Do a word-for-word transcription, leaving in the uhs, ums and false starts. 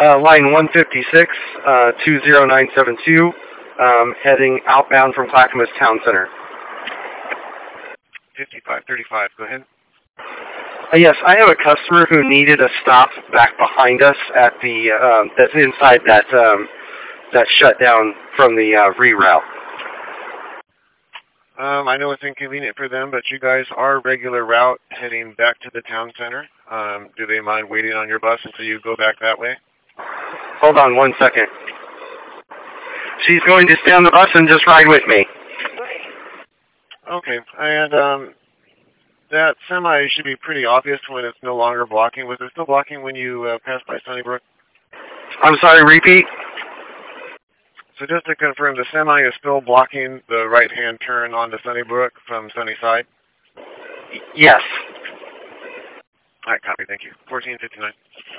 Uh, line one fifty-six, uh, two zero nine seven two, um, heading outbound from Clackamas Town Center. fifty-five thirty-five, go ahead. Uh, yes, I have a customer who needed a stop back behind us at the, um, that's inside that, um, that shutdown from the uh, reroute. Um, I know it's inconvenient for them, but you guys are regular route heading back to the town center. Um, do they mind waiting on your bus until you go back that way? Hold on one second. She's going to stay on the bus and just ride with me. Okay, and um, that semi should be pretty obvious when it's no longer blocking. Was it still blocking when you uh, passed by Sunnybrook? I'm sorry, repeat? So just to confirm, the semi is still blocking the right-hand turn onto Sunnybrook from Sunnyside? Yes. All right, copy. Thank you. fourteen fifty-nine.